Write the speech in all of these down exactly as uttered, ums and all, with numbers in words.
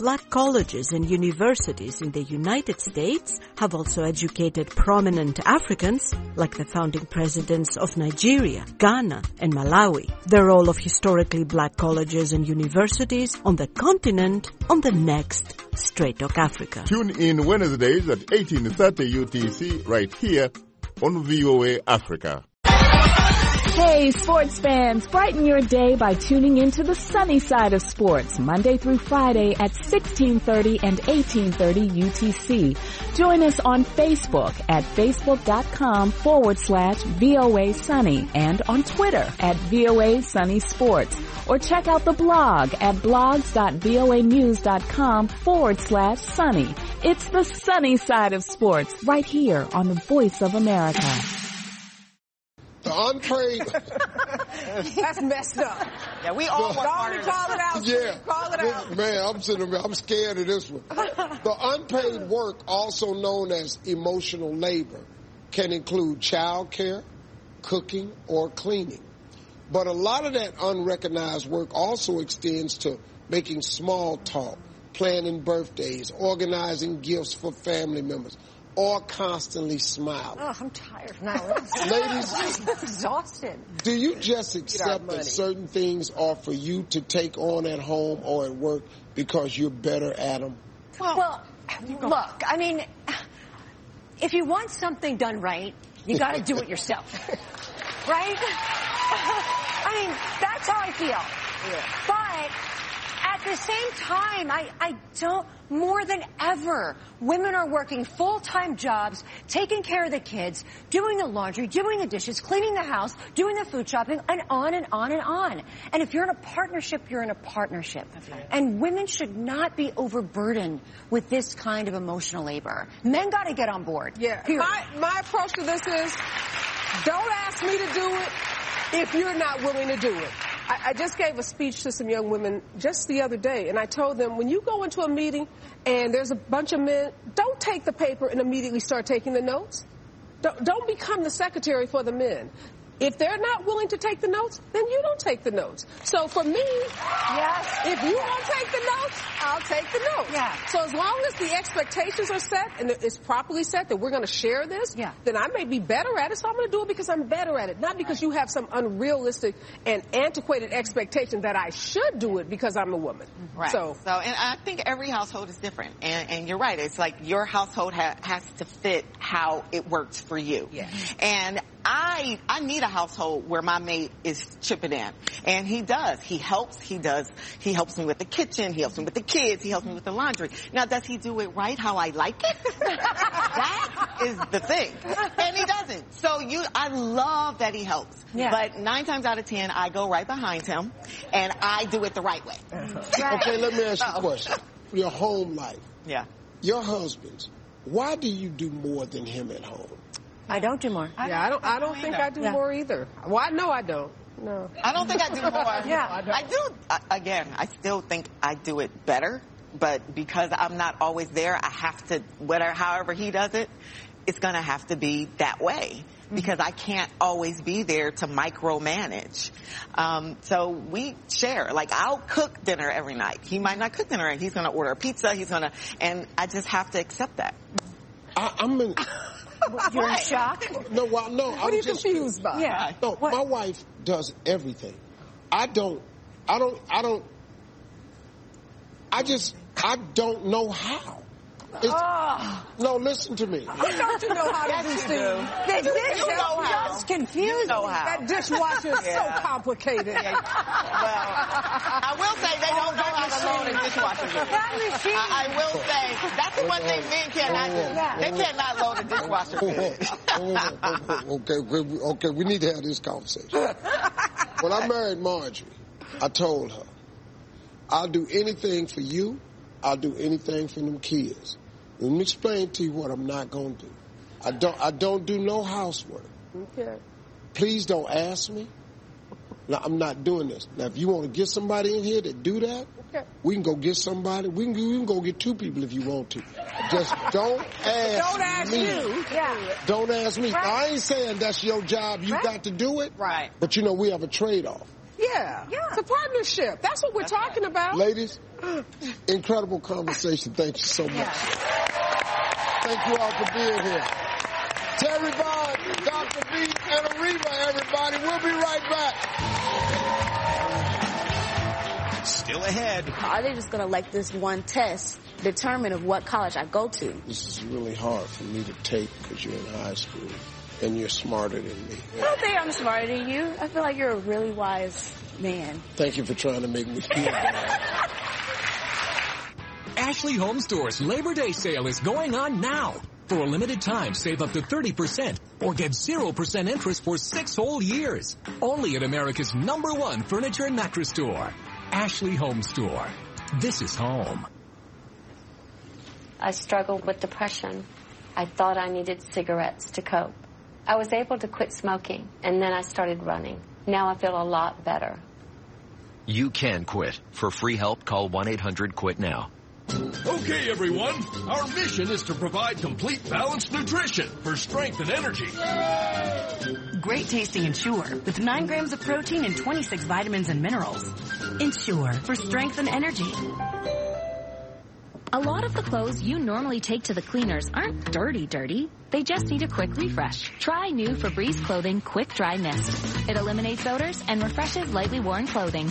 black colleges and universities in the United States have also educated prominent Africans, like the founding presidents of Nigeria, Ghana, and Malawi. The role of historically black colleges and universities on the continent on the next Straight Talk Africa. Tune in Wednesdays at eighteen thirty U T C right here on V O A Africa. Hey, sports fans, brighten your day by tuning into the sunny side of sports, Monday through Friday at sixteen thirty and eighteen thirty U T C. Join us on Facebook at facebook.com forward slash VOA Sunny and on Twitter at VOA Sunny Sports. Or check out the blog at blogs.voanews.com forward slash sunny. It's the sunny side of sports right here on the Voice of America. The unpaid. That's messed up. Yeah, we all want call it out. Yeah. Call it out. Man, I'm sitting there, I'm scared of this one. The unpaid work, also known as emotional labor, can include child care, cooking, or cleaning. But a lot of that unrecognized work also extends to making small talk, planning birthdays, organizing gifts for family members, or constantly smiling. Oh, I'm tired now. Ladies, I'm exhausted. Do you just accept that certain things are for you to take on at home or at work because you're better at them? Well, well look, I mean, if you want something done right, you got to do it yourself. Right? I mean, that's how I feel. Yeah. But at the same time, I, I don't, more than ever, women are working full-time jobs, taking care of the kids, doing the laundry, doing the dishes, cleaning the house, doing the food shopping, and on and on and on. And if you're in a partnership, you're in a partnership. Right. And women should not be overburdened with this kind of emotional labor. Men got to get on board. Yeah. Period. My, my approach to this is, don't ask me to do it if you're not willing to do it. I, I just gave a speech to some young women just the other day, and I told them, when you go into a meeting and there's a bunch of men, don't take the paper and immediately start taking the notes. Don't, don't become the secretary for the men. If they're not willing to take the notes, then you don't take the notes. So for me, yes, if you won't take the notes, I'll take the notes. Yeah. So as long as the expectations are set and it's properly set that we're going to share this, yeah. then I may be better at it, so I'm going to do it because I'm better at it, not because right. you have some unrealistic and antiquated expectation that I should do it because I'm a woman. Right. So, so and I think every household is different, and, and you're right. It's like your household ha- has to fit how it works for you. Yeah. And I I need a household where my mate is chipping in, and he does. He helps. He does. He helps me with the kitchen. He helps me with the kids. He helps me with the laundry. Now, does he do it right how I like it? That is the thing, and he doesn't. So you, I love that he helps. Yeah. But nine times out of ten, I go right behind him, and I do it the right way. Right. Okay, let me ask you a question. Your home life. Yeah. Your husband's. Why do you do more than him at home? I don't do more. yeah, I don't. I don't think I do yeah. more either. Well, I know I don't. No. I don't think I do more. Yeah. I do. I, again, I still think I do it better, but because I'm not always there, I have to, whatever, however he does it, it's going to have to be that way because I can't always be there to micromanage. Um, so we share. Like, I'll cook dinner every night. He might not cook dinner, and he's going to order a pizza. He's going to, and I just have to accept that. I, I'm in. You're in shock? No, well, no. What I'm are you just confused by? Yeah. No, What? my wife does everything. I don't. I don't. I don't. I just. I don't know how. It's, Oh. No, listen to me. Don't you know how to do Yes, you things? do. This is You know how. just confusing. You know how. That dishwasher is Yeah. so complicated. Yeah. Well, I will say they don't know how to load a dishwasher. That machine. I, I will say that's the one thing men cannot do. Yeah. They cannot load a dishwasher. okay, okay, okay, we need to have this conversation. When I married Marjorie, I told her, I'll do anything for you, I'll do anything for them kids. Let me explain to you what I'm not going to do. I don't, I don't do no housework. Okay. Please don't ask me. No, I'm not doing this. Now, if you want to get somebody in here to do that, Okay. we can go get somebody. We can, we can go get two people if you want to. Just don't ask Don't ask me. you. Yeah. Don't ask me. Right. I ain't saying that's your job. You Right. got to do it. Right. But, you know, we have a trade-off. Yeah. Yeah. It's a partnership. That's what we're That's talking right. about. Ladies, incredible conversation. Thank you so much. Yeah. Thank you all for being here. Terry Bond, Doctor B, and Ariba, everybody. We'll be right back. Still ahead. Are they just going to let this one test determine of what college I go to? This is really hard for me to take because you're in high school and you're smarter than me. I don't think I'm smarter than you. I feel like you're a really wise man. Thank you for trying to make me feel bad. Ashley Home Store's Labor Day sale is going on now. For a limited time, save up to thirty percent or get zero percent interest for six whole years. Only at America's number one furniture and mattress store. Ashley Home Store. This is home. I struggled with depression. I thought I needed cigarettes to cope. I was able to quit smoking, and then I started running. Now I feel a lot better. You can quit. For free help, call one eight hundred quit now. Okay, everyone. Our mission is to provide complete balanced nutrition for strength and energy. Great tasting Ensure with nine grams of protein and twenty-six vitamins and minerals. Ensure for strength and energy. A lot of the clothes you normally take to the cleaners aren't dirty dirty. They just need a quick refresh. Try new Febreze Clothing Quick Dry Mist. It eliminates odors and refreshes lightly worn clothing.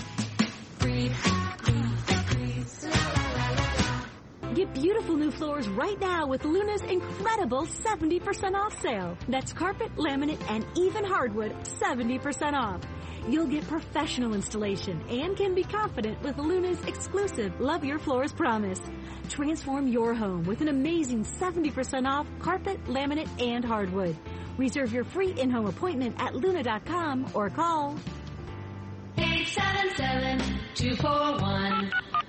Get beautiful new floors right now with Luna's incredible seventy percent off sale. That's carpet, laminate, and even hardwood, seventy percent off. You'll get professional installation and can be confident with Luna's exclusive Love Your Floors promise. Transform your home with an amazing seventy percent off carpet, laminate, and hardwood. Reserve your free in-home appointment at luna dot com or call eight seven seven, two four one,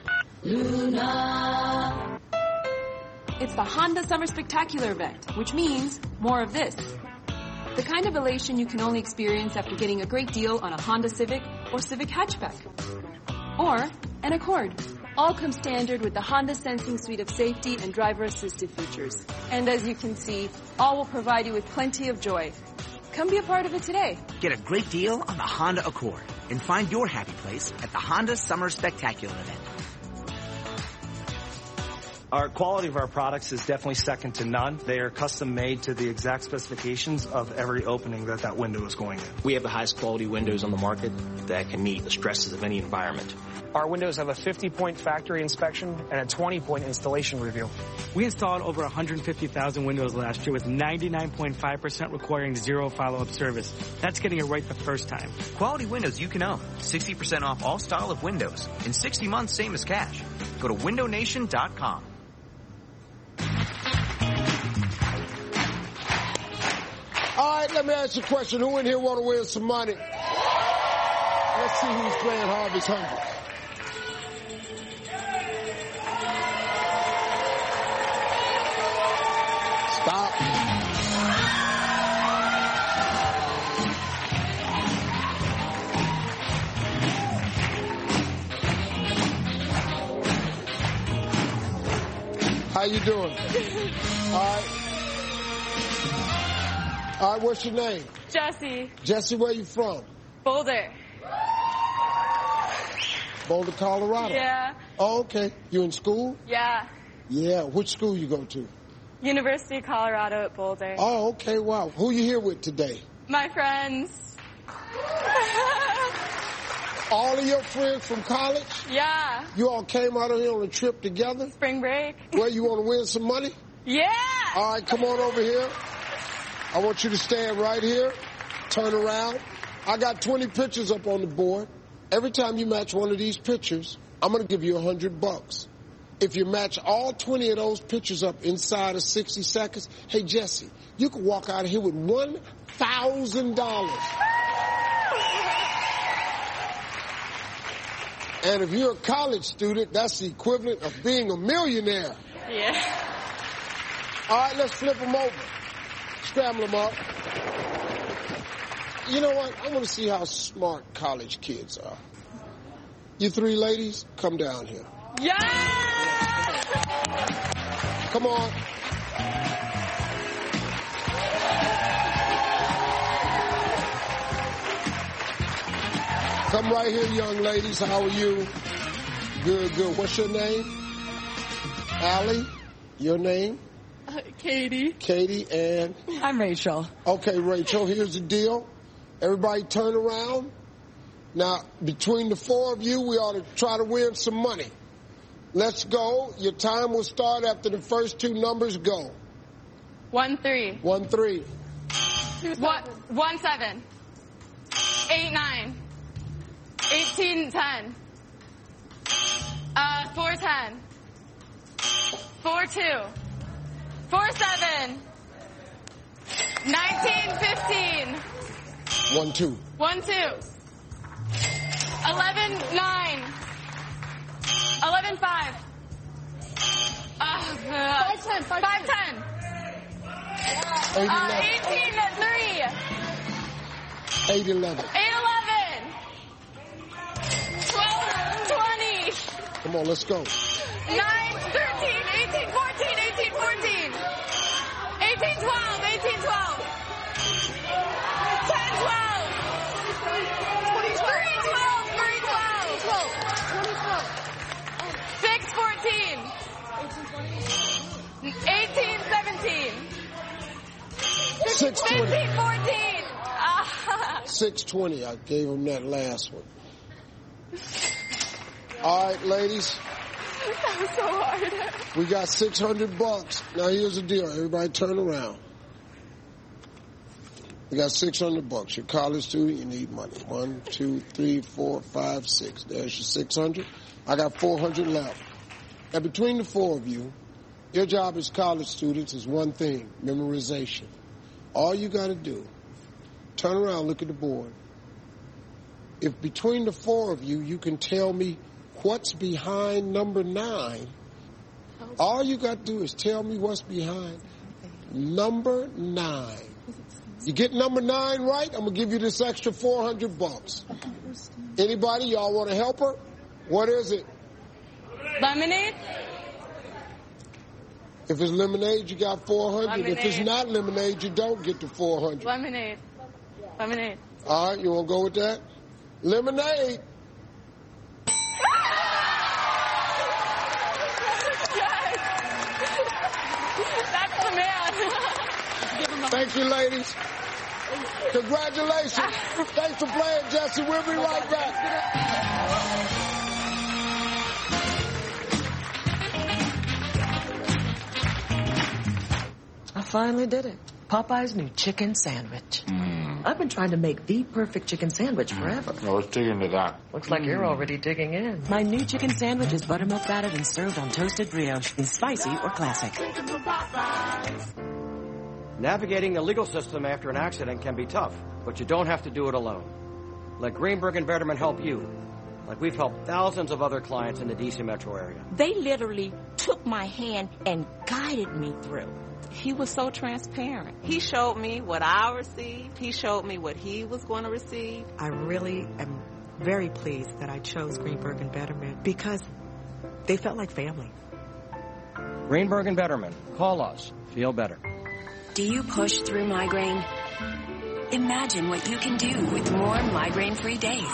Luna. It's the Honda Summer Spectacular event, which means more of this. The kind of elation you can only experience after getting a great deal on a Honda Civic or Civic hatchback. Or an Accord. All come standard with the Honda Sensing suite of safety and driver-assisted features. And as you can see, all will provide you with plenty of joy. Come be a part of it today. Get a great deal on the Honda Accord and find your happy place at the Honda Summer Spectacular event. Our quality of our products is definitely second to none. They are custom made to the exact specifications of every opening that that window is going in. We have the highest quality windows on the market that can meet the stresses of any environment. Our windows have a fifty point factory inspection and a twenty point installation review. We installed over one hundred fifty thousand windows last year with ninety-nine point five percent requiring zero follow-up service. That's getting it right the first time. Quality windows you can own. sixty percent off all style of windows. In sixty months, same as cash. Go to window nation dot com. All right, let me ask you a question. Who in here want to win some money? Let's see who's playing Harvey's Hundred. Stop. How you doing? All right. All right, what's your name? Jesse. Jesse, where you from? Boulder. Boulder, Colorado? Yeah. Oh, okay. You in school? Yeah. Yeah. Which school you go to? University of Colorado at Boulder. Oh, okay. Wow. Who you here with today? My friends. All of your friends from college? Yeah. You all came out here on a trip together? Spring break. Well, you want to win some money? Yeah. All right, come on over here. I want you to stand right here. Turn around. I got twenty pictures up on the board. Every time you match one of these pictures, I'm going to give you a hundred bucks. If you match all twenty of those pictures up inside of sixty seconds, hey, Jesse, you can walk out of here with one thousand dollars. And if you're a college student, that's the equivalent of being a millionaire. Yeah. All right, let's flip them over. Scramble them up. You know what? I want to see how smart college kids are. You three ladies, come down here. Yeah! Come on. Come right here, young ladies. How are you? Good, good. What's your name? Allie? Your name? Uh, Katie. Katie and? I'm Rachel. Okay, Rachel, here's the deal. Everybody turn around. Now, between the four of you, we ought to try to win some money. Let's go. Your time will start after the first two numbers go. One three. One three. One, one seven. Eight nine. Eighteen ten. Uh, four ten. Four two. Four seven. Nineteen fifteen. One two. One two. Eleven nine. Eleven five. Uh, five ten. Five, five ten. Uh, eighteen three. Eight eleven. Eight eleven. Twelve twenty. Come on, let's go. Nine thirteen. Eighteen fourteen. Eighteen fourteen. Eighteen twelve. Eighteen twelve. Ten twelve. Twenty twelve. Three twelve. Twenty twelve. Six fourteen. Eighteen seventeen. Six twenty. Fifteen fourteen. Six twenty. I gave him that last one. All right, ladies. That was so hard. We got six hundred bucks. Now here's the deal. Everybody turn around. We got six hundred bucks. You're a college student. You need money. One, two, three, four, five, six. There's your six hundred. I got four hundred left. Now between the four of you, your job as college students is one thing, memorization. All you got to do, turn around, look at the board. If between the four of you, you can tell me what's behind number nine, all you got to do is tell me what's behind number nine. You get number nine right, I'm going to give you this extra four hundred bucks. Anybody, y'all want to help her? What is it? Lemonade? If it's lemonade, you got four hundred. Lemonade. If it's not lemonade, you don't get the four hundred. Lemonade. Lemonade. All right, you want to go with that? Lemonade. That's the man. Thank you, ladies. Congratulations. Thanks for playing, Jesse. We'll be right back. I finally did it. Popeye's new chicken sandwich. Mm. I've been trying to make the perfect chicken sandwich forever. Mm. I was dig into that. Looks like mm. you're already digging in. My new chicken sandwich is buttermilk battered and served on toasted brioche in spicy or classic. Navigating the legal system after an accident can be tough, but you don't have to do it alone. Let Greenberg and Betterman help you, like we've helped thousands of other clients in the D C metro area. They literally took my hand and guided me through. He was so transparent. He showed me what I received. He showed me what he was going to receive. I really am very pleased that I chose Greenberg and Betterman because they felt like family. Greenberg and Betterman. Call us. Feel better. Do you push through migraine? Imagine what you can do with more migraine-free days.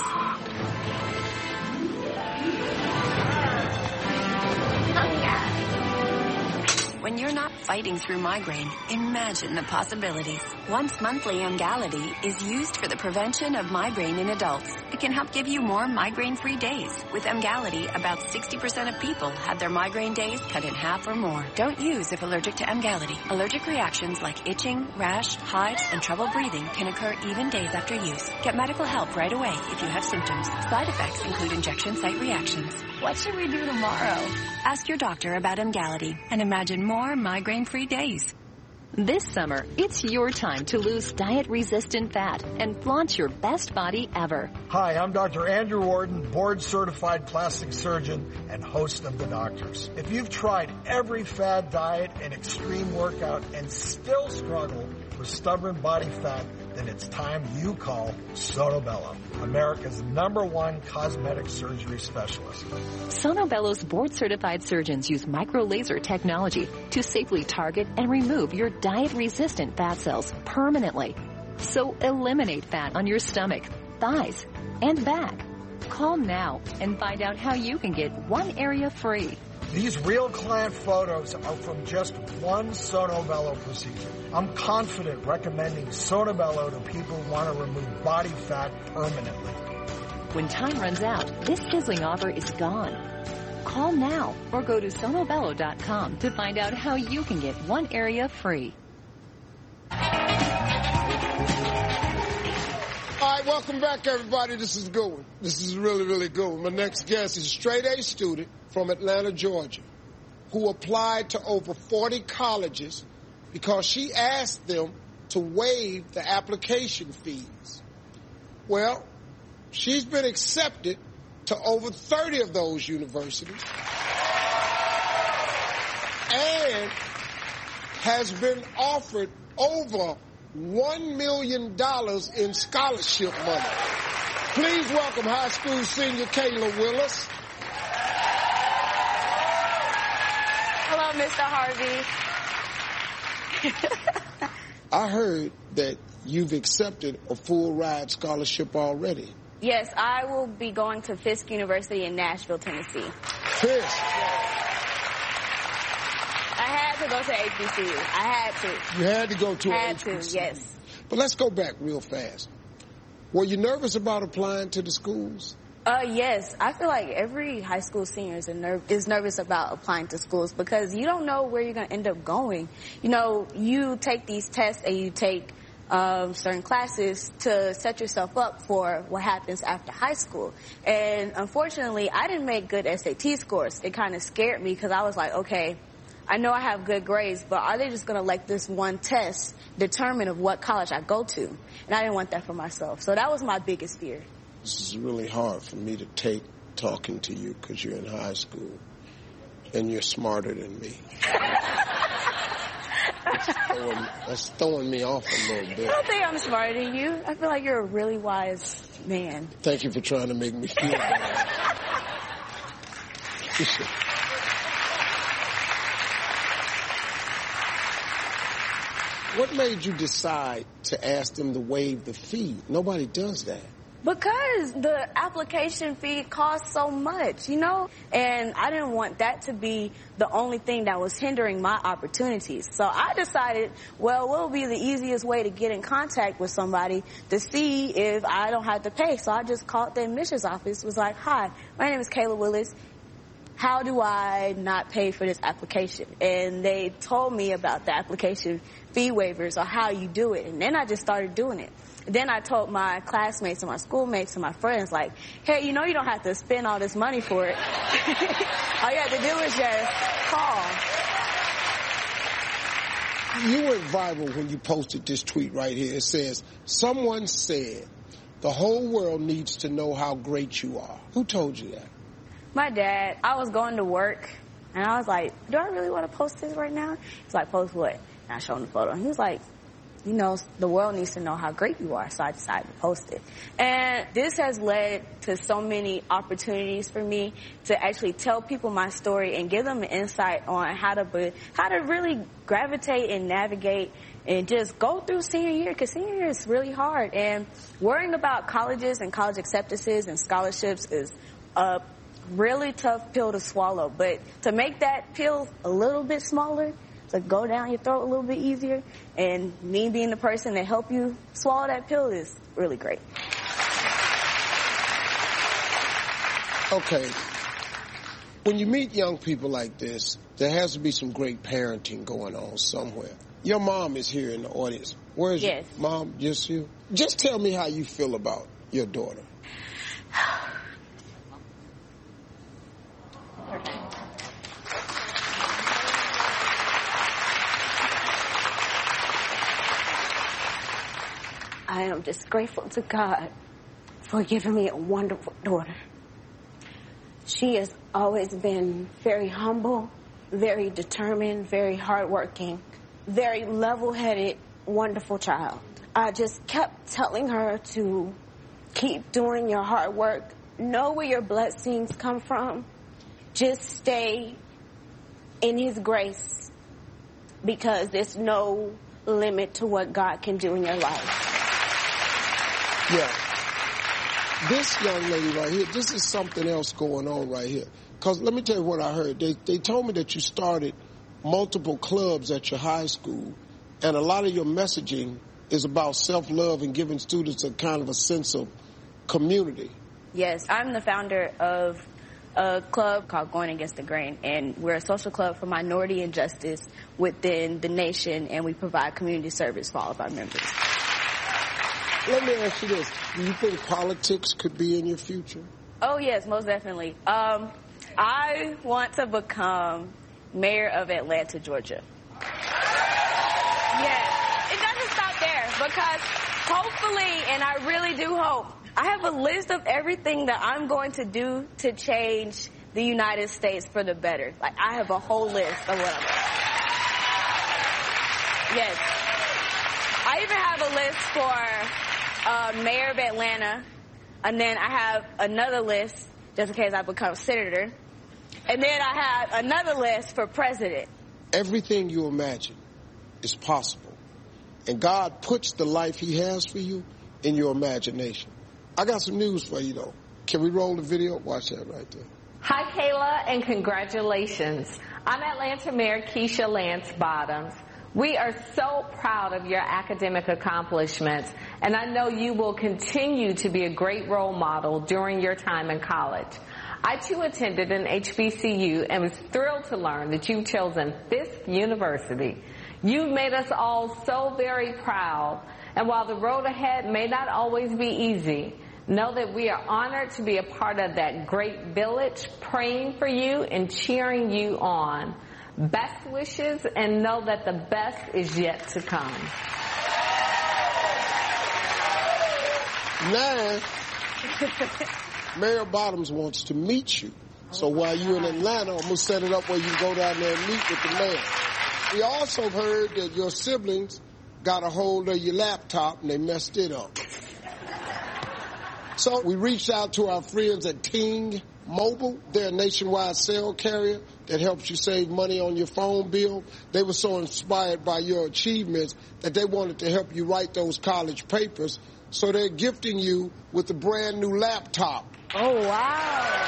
When you're not fighting through migraine, imagine the possibilities. Once monthly Emgality is used for the prevention of migraine in adults. It can help give you more migraine-free days. With Emgality, about sixty percent of people have their migraine days cut in half or more. Don't use if allergic to Emgality. Allergic reactions like itching, rash, hives, and trouble breathing can occur even days after use. Get medical help right away if you have symptoms. Side effects include injection site reactions. What should we do tomorrow? Ask your doctor about Emgality and imagine more migraine-free days. This summer, it's your time to lose diet-resistant fat and flaunt your best body ever. Hi, I'm Doctor Andrew Warden, board-certified plastic surgeon and host of The Doctors. If you've tried every fad diet and extreme workout and still struggle with stubborn body fat, then it's time you call Sono Bello, America's number one cosmetic surgery specialist. Sono Bello's board-certified surgeons use micro-laser technology to safely target and remove your diet-resistant fat cells permanently. So eliminate fat on your stomach, thighs, and back Call now and find out how you can get one area free. These real client photos are from just one Sono Bello procedure. I'm confident recommending Sono Bello to people who want to remove body fat permanently. When time runs out, this sizzling offer is gone. Call now or go to sonobello dot com to find out how you can get one area free. All right, welcome back, everybody. This is a good one. This is really, really good one. My next guest is a straight-A student from Atlanta, Georgia, who applied to over forty colleges because she asked them to waive the application fees. Well, she's been accepted to over thirty of those universities and has been offered over one million dollars in scholarship money. Please welcome high school senior Kayla Willis. Hello, Mister Harvey. I heard that you've accepted a full ride scholarship already. Yes, I will be going to Fisk University in Nashville, Tennessee. Fisk? I had to go to H B C U. I had to. You had to go to had H B C U. to, yes. But let's go back real fast. Were you nervous about applying to the schools? Uh, yes. I feel like every high school senior is, a ner- is nervous about applying to schools because you don't know where you're going to end up going. You know, you take these tests and you take um, certain classes to set yourself up for what happens after high school. And unfortunately, I didn't make good S A T scores. It kind of scared me because I was like, okay, I know I have good grades, but are they just going to let this one test determine of what college I go to? And I didn't want that for myself. So that was my biggest fear. This is really hard for me to take talking to you because you're in high school and you're smarter than me. That's throwing, that's throwing me off a little bit. I don't think I'm smarter than you. I feel like you're a really wise man. Thank you for trying to make me feel bad. What made you decide to ask them to waive the fee? Nobody does that. Because the application fee costs so much, you know? And I didn't want that to be the only thing that was hindering my opportunities. So I decided, well, what would be the easiest way to get in contact with somebody to see if I don't have to pay? So I just called the admissions office, was like, hi, my name is Kayla Willis. How do I not pay for this application? And they told me about the application fee waivers or how you do it. And then I just started doing it. Then I told my classmates and my schoolmates and my friends, like, hey, you know you don't have to spend all this money for it. All you have to do is just call. You went viral when you posted this tweet right here. It says, someone said, the whole world needs to know how great you are. Who told you that? My dad. I was going to work, and I was like, do I really want to post this right now? He's like, post what? And I showed him the photo. And he was like, you know, the world needs to know how great you are, so I decided to post it. And this has led to so many opportunities for me to actually tell people my story and give them an insight on how to be, how to really gravitate and navigate and just go through senior year, because senior year is really hard. And worrying about colleges and college acceptances and scholarships is a really tough pill to swallow. But to make that pill a little bit smaller, to go down your throat a little bit easier, and me being the person that help you swallow that pill is really great. Okay. When you meet young people like this, there has to be some great parenting going on somewhere. Your mom is here in the audience. Where is yes. your mom? Just you? Just tell me how you feel about your daughter. I am just grateful to God for giving me a wonderful daughter. She has always been very humble, very determined, very hardworking, very level-headed, wonderful child. I just kept telling her to keep doing your hard work, know where your blessings come from, just stay in His grace, because there's no limit to what God can do in your life. Yeah. This young lady right here, this is something else going on right here. Because let me tell you what I heard. They, they told me that you started multiple clubs at your high school, and a lot of your messaging is about self-love and giving students a kind of a sense of community. Yes, I'm the founder of a club called Going Against the Grain, and we're a social club for minority and justice within the nation, and we provide community service for all of our members. Let me ask you this. Do you think politics could be in your future? Oh, yes, most definitely. Um, I want to become mayor of Atlanta, Georgia. Yes, it doesn't stop there, because hopefully, and I really do hope, I have a list of everything that I'm going to do to change the United States for the better. Like, I have a whole list of what I'm doing. Yes. I even have a list for uh, mayor of Atlanta, and then I have another list just in case I become senator, and then I have another list for president. Everything you imagine is possible, and God puts the life he has for you in your imagination. I got some news for you, though. Can we roll the video? Watch that right there. Hi, Kayla, and congratulations. I'm Atlanta Mayor Keisha Lance Bottoms. We are so proud of your academic accomplishments, and I know you will continue to be a great role model during your time in college. I, too, attended an H B C U and was thrilled to learn that you've chosen Fisk University. You've made us all so very proud, and while the road ahead may not always be easy, know that we are honored to be a part of that great village, praying for you and cheering you on. Best wishes, and know that the best is yet to come. Now, Mayor Bottoms wants to meet you. So while you're in Atlanta, I'm going to set it up where you go down there and meet with the mayor. We also heard that your siblings got a hold of your laptop and they messed it up. So we reached out to our friends at Ting Mobile. They're a nationwide cell carrier that helps you save money on your phone bill. They were so inspired by your achievements that they wanted to help you write those college papers. So they're gifting you with a brand new laptop. Oh, wow.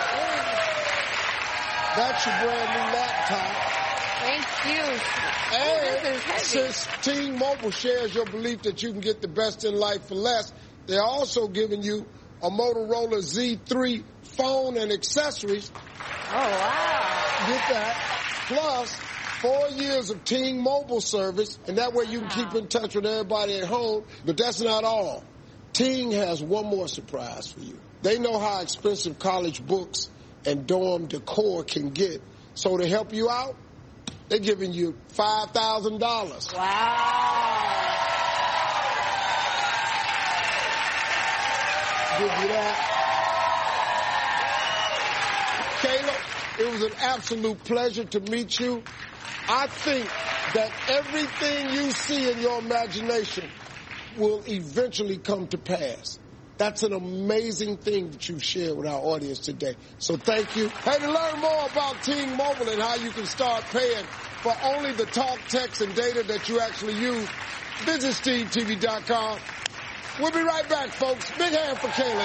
That's your brand new laptop. Thank you. And oh, this is heavy. Since Ting Mobile shares your belief that you can get the best in life for less, they're also giving you a Motorola Z three phone and accessories. Oh, wow. Get that. Plus, four years of Ting Mobile service, and that way you can wow. keep in touch with everybody at home. But that's not all. Ting has one more surprise for you. They know how expensive college books and dorm decor can get. So to help you out, they're giving you five thousand dollars. Wow. Give you that. Kayla, it was an absolute pleasure to meet you. I think that everything you see in your imagination will eventually come to pass. That's an amazing thing that you've shared with our audience today. So thank you. Hey, to learn more about Ting Mobile and how you can start paying for only the talk, text, and data that you actually use, visit Steve T V dot com. We'll be right back, folks. Big hand for Kayla,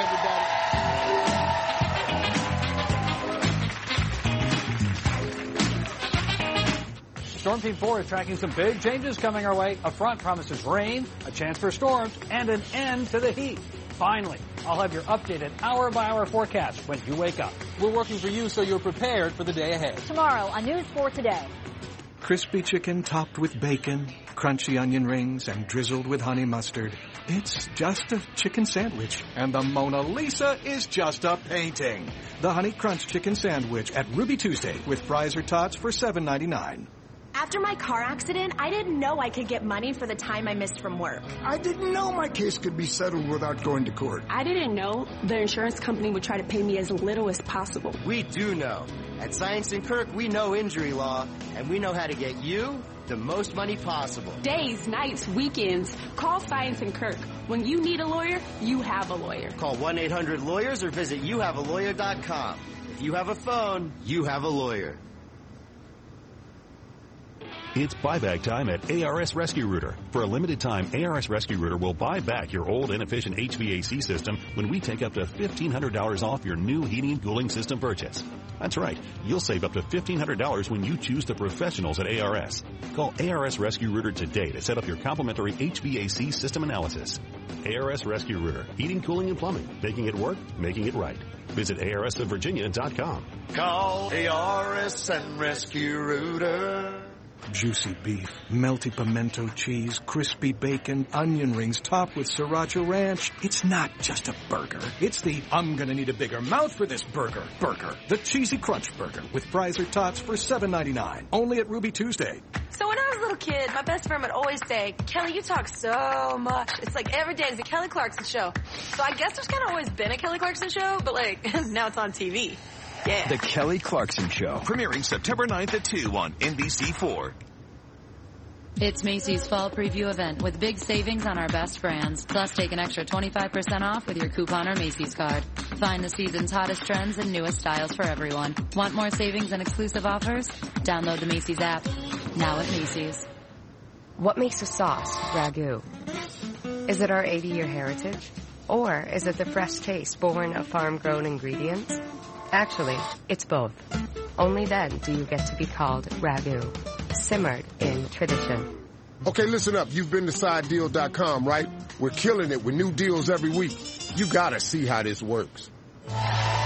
everybody. Storm Team four is tracking some big changes coming our way. A front promises rain, a chance for storms, and an end to the heat. Finally, I'll have your updated hour-by-hour forecast when you wake up. We're working for you so you're prepared for the day ahead. Tomorrow on News four Today. Crispy chicken topped with bacon, crunchy onion rings, and drizzled with honey mustard. It's just a chicken sandwich, and the Mona Lisa is just a painting. The Honey Crunch Chicken Sandwich at Ruby Tuesday with fries or tots for seven ninety-nine. After my car accident, I didn't know I could get money for the time I missed from work. I didn't know my case could be settled without going to court. I didn't know the insurance company would try to pay me as little as possible. We do know. At Science and Kirk, we know injury law, and we know how to get you the most money possible. Days, nights, weekends. Call Science and Kirk. When you need a lawyer, you have a lawyer. Call one eight hundred lawyers or visit you have a lawyer dot com. If you have a phone, you have a lawyer. It's buyback time at A R S Rescue Rooter. For a limited time, A R S Rescue Rooter will buy back your old inefficient H V A C system when we take up to fifteen hundred dollars off your new heating and cooling system purchase. That's right. You'll save up to fifteen hundred dollars when you choose the professionals at A R S. Call A R S Rescue Rooter today to set up your complimentary H V A C system analysis. A R S Rescue Rooter. Heating, cooling, and plumbing. Making it work, making it right. Visit A R S of Virginia dot com. Call A R S and Rescue Rooter. Juicy beef, melty pimento cheese, crispy bacon, onion rings topped with Sriracha Ranch. It's not just a burger. It's the I'm gonna need a bigger mouth for this burger burger. The Cheesy Crunch Burger with fries or tots for seven ninety-nine. Only at Ruby Tuesday. So when I was a little kid, my best friend would always say, Kelly, you talk so much. It's like every day is a Kelly Clarkson show. So I guess there's kind of always been a Kelly Clarkson show, but like now it's on T V. Yeah. The Kelly Clarkson Show, premiering September ninth at two on N B C four. It's Macy's fall preview event with big savings on our best brands. Plus, take an extra twenty-five percent off with your coupon or Macy's card. Find the season's hottest trends and newest styles for everyone. Want more savings and exclusive offers? Download the Macy's app. Now at Macy's. What makes a sauce ragu? Is it our eighty-year heritage? Or is it the fresh taste born of farm-grown ingredients? Actually, it's both. Only then do you get to be called ragu, simmered in tradition. Okay, listen up. You've been to side deal dot com, right? We're killing it with new deals every week. You gotta see how this works. All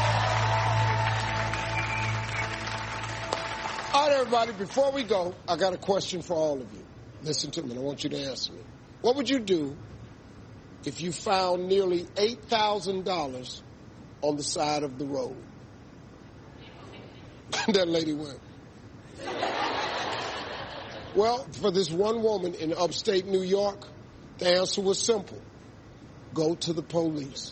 right, everybody, before we go, I got a question for all of you. Listen to me, and I want you to answer me. What would you do if you found nearly eight thousand dollars on the side of the road? That lady went. Well, for this one woman in upstate New York, the answer was simple. Go to the police.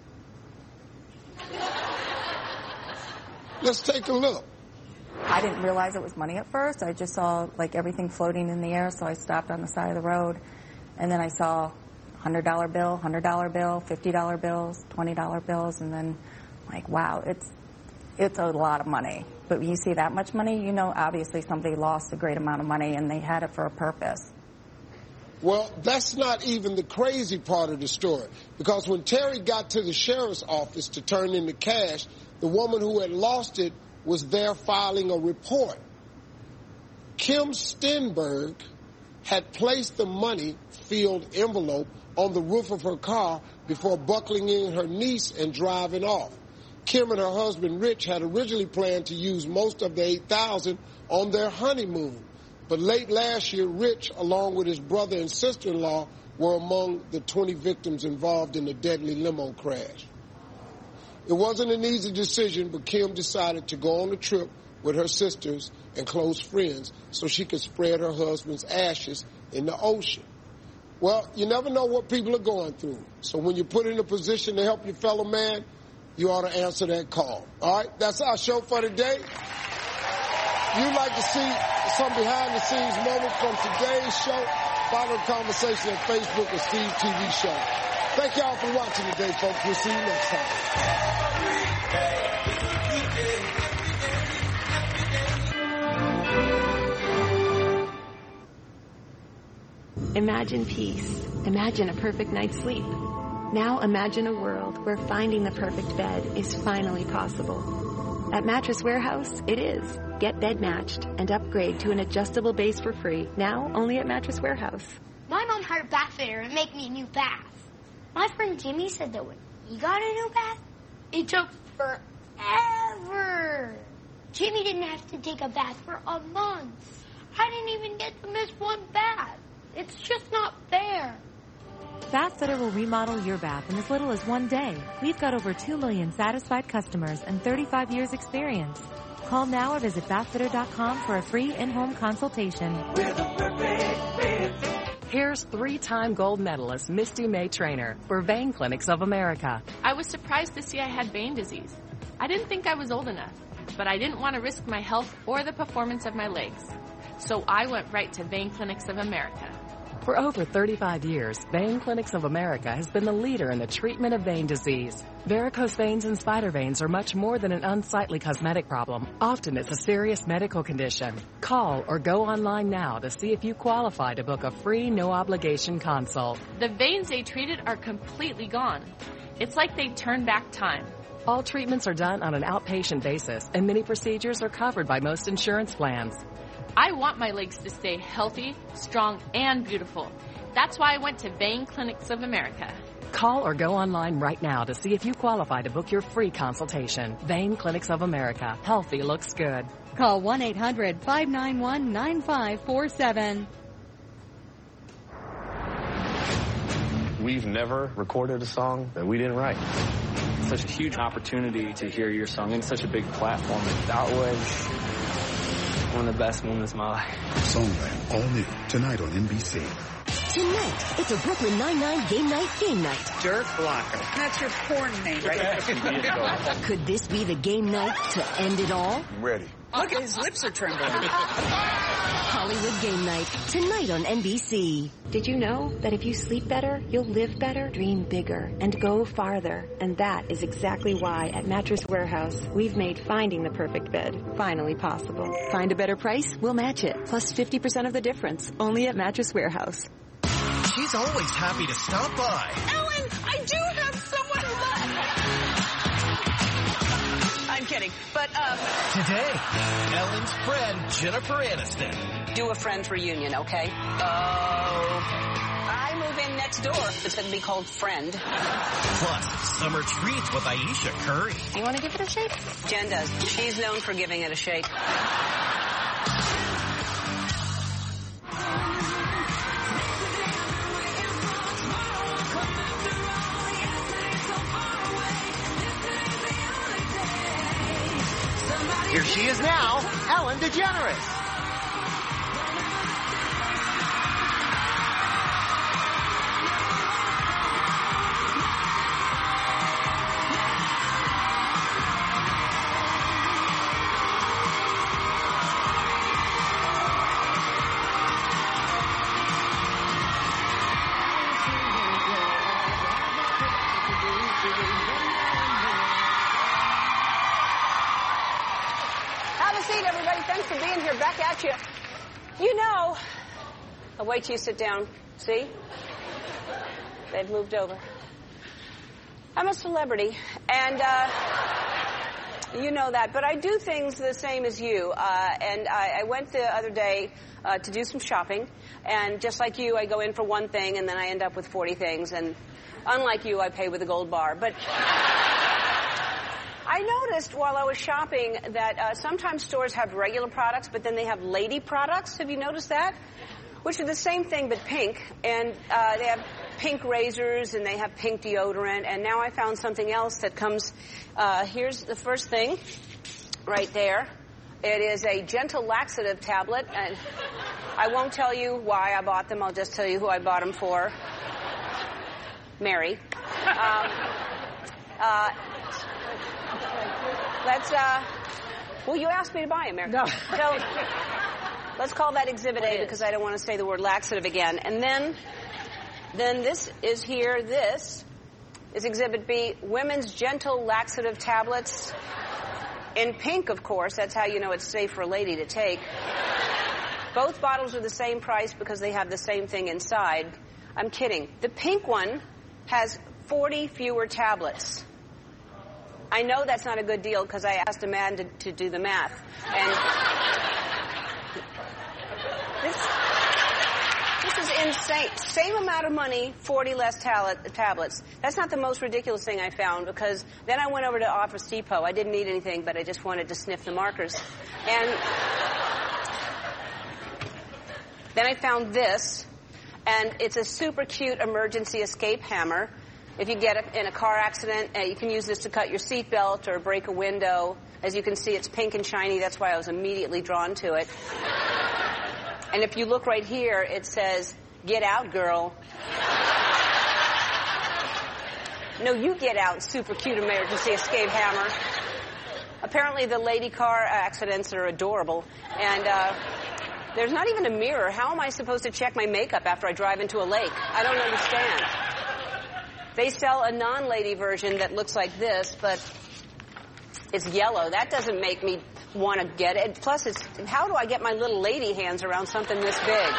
Let's take a look. I didn't realize it was money at first. I just saw like everything floating in the air, so I stopped on the side of the road. And then I saw one hundred dollar bill, one hundred dollar bill, fifty dollar bills, twenty dollar bills, and then like, wow, it's it's a lot of money. But when you see that much money, you know obviously somebody lost a great amount of money and they had it for a purpose. Well, that's not even the crazy part of the story. Because when Terry got to the sheriff's office to turn in the cash, the woman who had lost it was there filing a report. Kim Stenberg had placed the money-filled envelope on the roof of her car before buckling in her niece and driving off. Kim and her husband, Rich, had originally planned to use most of the eight thousand dollars on their honeymoon. But late last year, Rich, along with his brother and sister-in-law, were among the twenty victims involved in the deadly limo crash. It wasn't an easy decision, but Kim decided to go on the trip with her sisters and close friends so she could spread her husband's ashes in the ocean. Well, you never know what people are going through. So when you're put in a position to help your fellow man, you ought to answer that call. All right? That's our show for today. You'd like to see some behind-the-scenes moments from today's show? Follow the conversation at Facebook or Steve T V Show. Thank y'all for watching today, folks. We'll see you next time. Imagine peace. Imagine a perfect night's sleep. Now imagine a world where finding the perfect bed is finally possible. At Mattress Warehouse, it is. Get bed matched and upgrade to an adjustable base for free. Now only at Mattress Warehouse. My mom had a bath fitter and make me a new bath. My friend Jimmy said that when he got a new bath, it took forever. Jimmy didn't have to take a bath for a month. I didn't even get to miss one bath. It's just not fair. Bath Fitter will remodel your bath in as little as one day. We've got over two million satisfied customers and thirty-five years experience. Call now or visit bath fitter dot com for a free in-home consultation. We're the perfect fit. Here's three-time gold medalist Misty May Trainer for Vein Clinics of America. I was surprised to see I had vein disease. I didn't think I was old enough, but I didn't want to risk my health or the performance of my legs. So I went right to Vein Clinics of America. For over thirty-five years, Vein Clinics of America has been the leader in the treatment of vein disease. Varicose veins and spider veins are much more than an unsightly cosmetic problem. Often it's a serious medical condition. Call or go online now to see if you qualify to book a free, no-obligation consult. The veins they treated are completely gone. It's like they turned back time. All treatments are done on an outpatient basis, and many procedures are covered by most insurance plans. I want my legs to stay healthy, strong, and beautiful. That's why I went to Vein Clinics of America. Call or go online right now to see if you qualify to book your free consultation. Vein Clinics of America. Healthy looks good. Call one eight hundred, five nine one, nine five four seven. We've never recorded a song that we didn't write. Such a huge opportunity to hear your song in such a big platform. That was one of the best moments of my life. Songland, all new, tonight on N B C. Tonight, it's a Brooklyn Nine-Nine game night game night. Dirk Blocker. That's your porn name, right? Could this be the game night to end it all? I'm ready. Look, his lips are trembling. Hollywood Game Night, tonight on N B C. Did you know that if you sleep better, you'll live better, dream bigger, and go farther? And that is exactly why at Mattress Warehouse, we've made finding the perfect bed finally possible. Find a better price? We'll match it, plus fifty percent of the difference, only at Mattress Warehouse. She's always happy to stop by. Ellen, I do have someone left. I'm kidding, but, uh... Today, Ellen's friend, Jennifer Aniston. Do a Friends reunion, okay? Oh... I move in next door. It's going to be called Friend. Plus, summer treats with Aisha Curry. Do you want to give it a shake? Jen does. She's known for giving it a shake. Here she is now, Ellen DeGeneres. Thanks for being here. Back at you. You know, I'll wait till you sit down. See? They've moved over. I'm a celebrity, and uh, you know that, but I do things the same as you. Uh, and I, I went the other day uh, to do some shopping, and just like you, I go in for one thing, and then I end up with forty things, and unlike you, I pay with a gold bar. But I noticed while I was shopping that uh, sometimes stores have regular products, but then they have lady products. Have you noticed that? Which are the same thing but pink. And uh, they have pink razors and they have pink deodorant. And now I found something else that comes. Uh, here's the first thing right there. It is a gentle laxative tablet. And I won't tell you why I bought them. I'll just tell you who I bought them for. Mary. Um, uh, Let's, uh, well, you asked me to buy them, Mary. No. So, let's call that Exhibit A because I don't want to say the word laxative again. And then, then this is here, this is Exhibit B, Women's Gentle Laxative Tablets. In pink, of course. That's how you know it's safe for a lady to take. Both bottles are the same price because they have the same thing inside. I'm kidding. The pink one has forty fewer tablets. I know that's not a good deal because I asked a man to, to do the math. And this, this is insane. Same amount of money, forty less tablet, tablets. That's not the most ridiculous thing I found because then I went over to Office Depot. I didn't need anything, but I just wanted to sniff the markers. And then I found this, and it's a super cute emergency escape hammer. If you get in a car accident, uh, you can use this to cut your seatbelt or break a window. As you can see, it's pink and shiny. That's why I was immediately drawn to it. And if you look right here, it says, "Get out, girl." No, you get out, super cute emergency escape hammer. Apparently the lady car accidents are adorable. And uh, There's not even a mirror. How am I supposed to check my makeup after I drive into a lake? I don't understand. They sell a non-lady version that looks like this, but it's yellow. That doesn't make me want to get it. Plus, it's how do I get my little lady hands around something this big?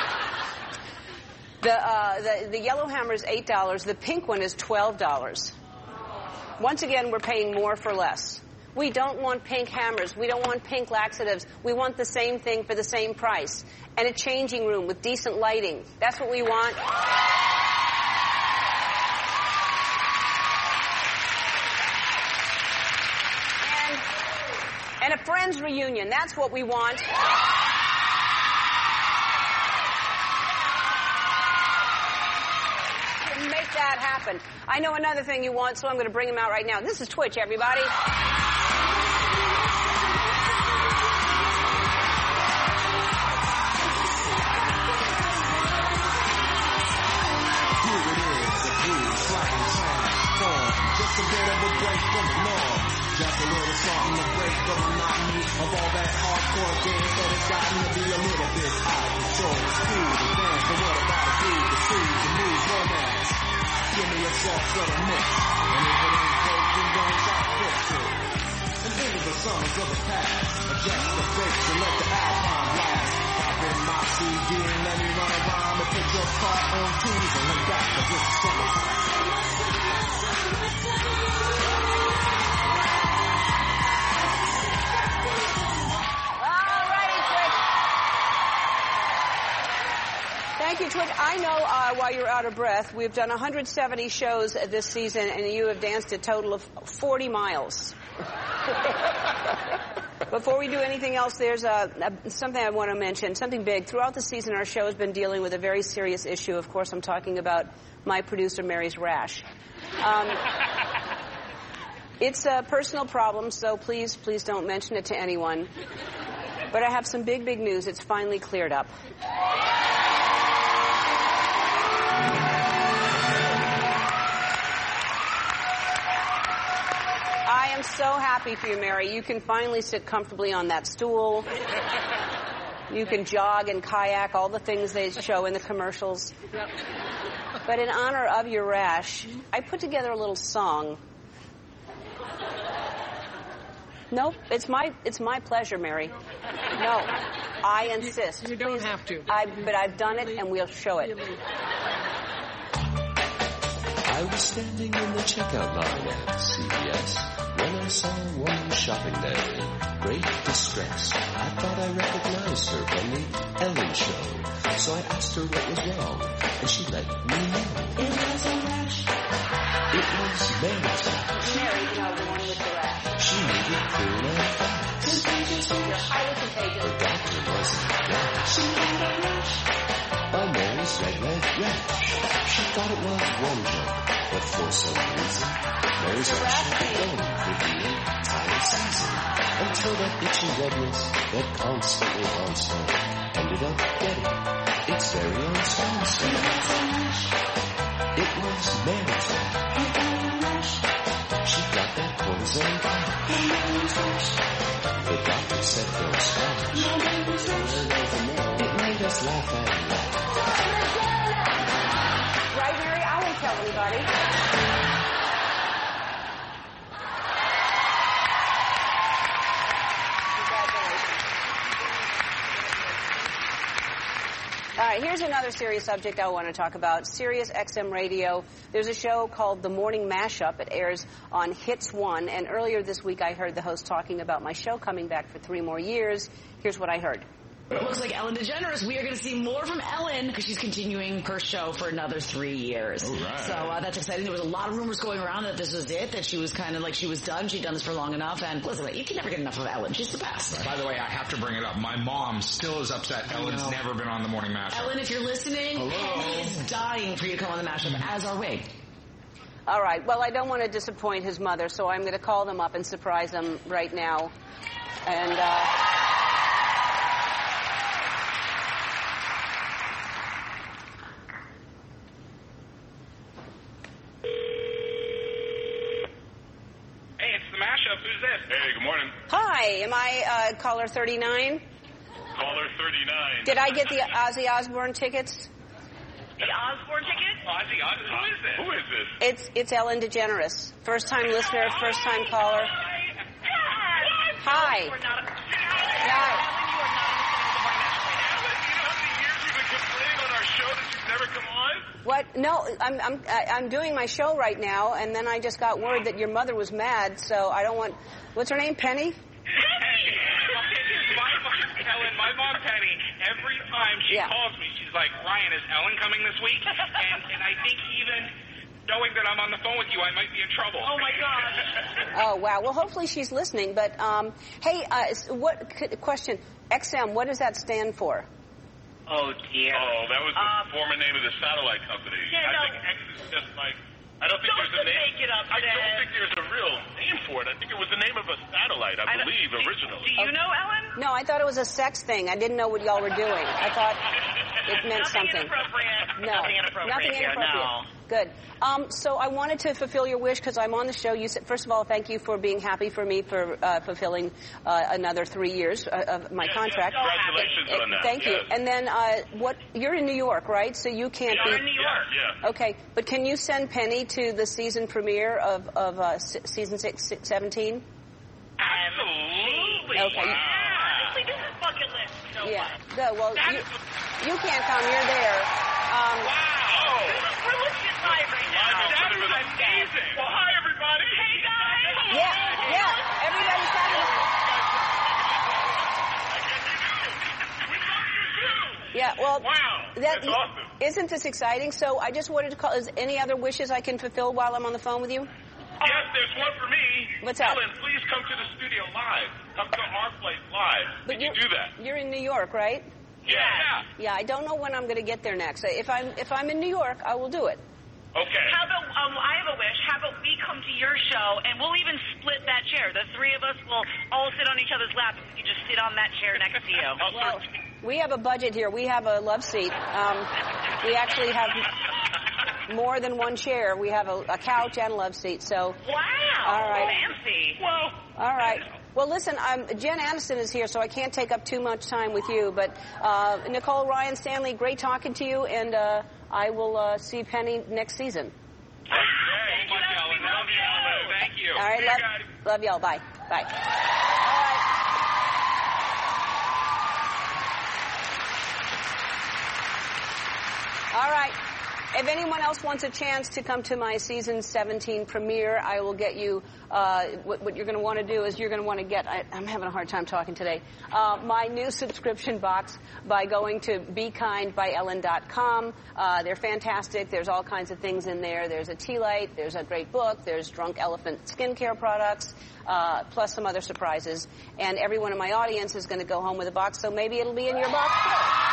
The, uh, the, the yellow hammer is eight dollars. The pink one is twelve dollars. Once again, we're paying more for less. We don't want pink hammers. We don't want pink laxatives. We want the same thing for the same price. And a changing room with decent lighting. That's what we want. And, and a friends reunion. That's what we want. Make that happen. I know another thing you want, so I'm going to bring him out right now. This is Twitch, everybody. Just a bit of a break from the norm. Just a little something to break the monotony of all that hardcore game that has gotten to be a little bit out of control. It's cool to dance, but what about a groove, the soothe, the move, romance? Give me a soft sort of mix, and if it ain't broken, don't try to fix it. And think of the summers of the past, adjust the fix and let the alpine blast. Pop in my C D and let me run around and put your car on twos and look back for just a summertime. Thank you, Twitch. I know uh, while you're out of breath, we've done one hundred seventy shows this season, and you have danced a total of forty miles. Before we do anything else, there's a, a, something I want to mention, something big. Throughout the season, our show has been dealing with a very serious issue. Of course, I'm talking about my producer, Mary's rash. Um, it's a personal problem, so please, please don't mention it to anyone. But I have some big, big news. It's finally cleared up. I am so happy for you, Mary. You can finally sit comfortably on that stool. You can jog and kayak, all the things they show in the commercials. Yep. But in honor of your rash, I put together a little song. Nope, it's my it's my pleasure, Mary. No, I insist. You, you don't Please. have to. I, but I've done it, and we'll show it. I was standing in the checkout line at C V S when I saw a woman shopping there in great distress. I thought I recognized her from the Ellen show, so I asked her what was wrong, and she let me know. It was a rash. It was Mary's rash. Mary, you know, the one with the rash. She needed cool and fast. Contagious. You're highly contagious. The doctor wasn't there. She had a rash. By Mary's red, red rash. She thought it was one joke, but for some reason, Mary's rash had gone for the entire season. Until that itchy redness that constantly haunts her ended up getting its very own sponsor. It was Mary's rash. She got that cortisone back. The doctor said those scars. It made us laugh and laugh. Right, Mary? I won't tell anybody. All right, here's another serious subject I want to talk about. Sirius X M Radio. There's a show called The Morning Mashup. It airs on Hits One. And earlier this week, I heard the host talking about my show coming back for three more years. Here's what I heard. It looks like Ellen DeGeneres. We are going to see more from Ellen because she's continuing her show for another three years. All right. So uh, that's exciting. There was a lot of rumors going around that this was it, that she was kind of like she was done. She'd done this for long enough. And listen, you can never get enough of Ellen. She's the best. Right. By the way, I have to bring it up. My mom still is upset Ellen's never been on the Morning Mashup. Ellen, if you're listening, Hello? Ellen is dying for you to come on the Mashup, as are we. All right. Well, I don't want to disappoint his mother, so I'm going to call them up and surprise them right now. And, uh... Who's this? Hey, good morning. Hi, am I uh, caller thirty-nine? Caller thirty-nine. ninety-nine. Did I get the Ozzy Osbourne tickets? The Osbourne ticket? Ozzy Osbourne? Who is this? Who is this? It's it's Ellen DeGeneres. First time listener, first time caller. Hi. Hi. Never come on? What? No, I'm I'm I'm doing my show right now, and then I just got word that your mother was mad, so I don't want. What's her name? Penny? Penny. My mom, Ellen, my mom Penny. Every time she Yeah. calls me, she's like, "Ryan, is Ellen coming this week?" And and I think even knowing that I'm on the phone with you, I might be in trouble. Oh my gosh. Oh wow. Well, hopefully she's listening. But um, hey, uh, what c- question? X M. What does that stand for? Oh, dear. Oh, that was the Um, former name of the satellite company. Yeah, I no. think X is just like, I don't think Don't there's a name. make it up, I Dad. don't think there's a real name for it. I think it was the name of a satellite, I, I don't- believe, do- originally. Do you know, Ellen? No, I thought it was a sex thing. I didn't know what y'all were doing. I thought it meant Nothing something. inappropriate. No, Nothing inappropriate nothing here, inappropriate. no. Good. Um, so I wanted to fulfill your wish because I'm on the show. You said, first of all, thank you for being happy for me for uh, fulfilling uh, another three years uh, of my Yes, contract. yes, congratulations Uh, on that, Thank you. yes. And then uh, what? You're in New York, right? So you can't We be. are in New York. Yeah, yeah. Okay, but can you send Penny to the season premiere of of uh, s- season six, six, seventeen? Absolutely. Okay. Yeah. Honestly, this is bucket list. So Yeah. much. Good. Well, That you, is- you can't come. You're there. Um, Wow. This is, we're legit live right now. That is amazing. Well, hi, everybody. Hey, guys. Yeah, yeah. Everybody's talking. Yeah, well, Wow, that, that's awesome. Isn't this exciting? So I just wanted to call. Is any other wishes I can fulfill while I'm on the phone with you? Yes, there's one for me. What's that? Ellen, please come to the studio live. Come to our place live. But Can you you're- do that? You're in New York, right? Yeah. Yeah, I don't know when I'm going to get there next. If I'm if I'm in New York, I will do it. Okay. How about, um, I have a wish. How about we come to your show and we'll even split that chair. The three of us will all sit on each other's laps and we can just sit on that chair next to you. Well, we have a budget here. We have a love seat. Um, we actually have more than one chair. We have a, a couch and a love seat. So. Wow. All right. Fancy. Well. All right. Well, listen, um, Jen Aniston is here, so I can't take up too much time with you. But uh, Nicole, Ryan, Stanley, great talking to you, and uh, I will uh, see Penny next season. Thank you, Ellen. Love you, Ellen. Thank you. All right, See you love, guys. love y'all. Bye. Bye. All right. All right. If anyone else wants a chance to come to my season seventeen premiere, I will get you. Uh, what, what you're going to want to do is you're going to want to get. I, I'm having a hard time talking today. Uh, my new subscription box by going to be kind by ellen dot com. Uh, they're fantastic. There's all kinds of things in there. There's a tea light. There's a great book. There's Drunk Elephant skincare products, uh, plus some other surprises. And everyone in my audience is going to go home with a box, so maybe it'll be in your box too.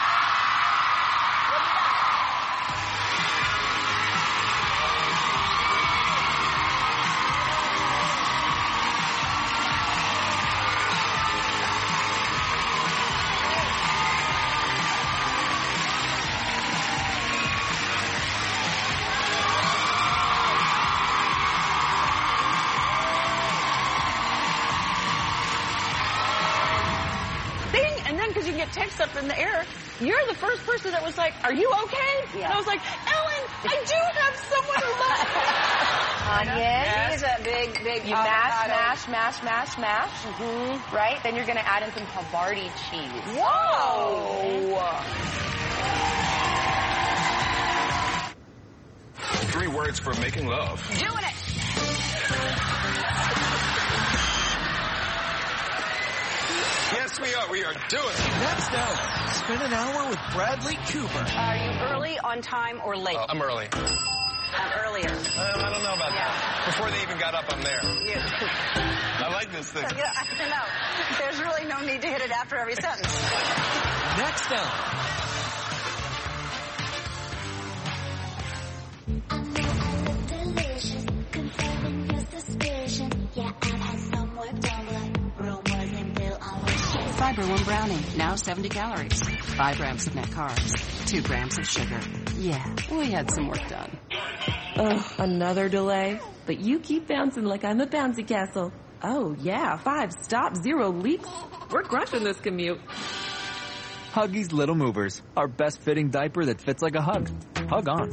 Bing! And then, because you can get text up in the air, you're the first person that was like, are you okay? Yeah. And I was like, Ellen, I do have someone who loves me. Onion. She's a big, big You mash, avocado. mash, mash, mash, mash. Mm-hmm. Right? Then you're going to add in some Havarti cheese. Whoa! Three words for making love. Doing it! Yes, we are. We are doing it. Next up, spend an hour with Bradley Cooper. Are you early, on time, or late? Uh, I'm early. I'm earlier. Um, I don't know about that. Before they even got up, I'm there. Yeah. I like this thing. Yeah, I don't know. There's really no need to hit it after every sentence. Next up, Delicious, confirming your suspicion. Yeah, I've had some work done, but rumors until I was Fiber One Brownie, now seventy calories. Five grams of net carbs. Two grams of sugar. Yeah, we had some work done. Ugh, another delay. But you keep bouncing like I'm a bouncy castle. Oh, yeah, five stops, zero leaks. We're crushing this commute. Huggies Little Movers, our best fitting diaper that fits like a hug. Hug on.